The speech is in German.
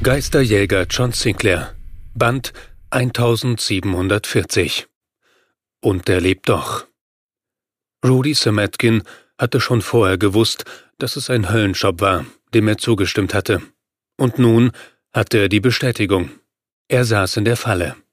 Geisterjäger John Sinclair, Band 1740. Und er lebt doch. Rudy Sametkin hatte schon vorher gewusst, dass es ein Höllenjob war, dem er zugestimmt hatte. Und nun hatte er die Bestätigung. Er saß in der Falle.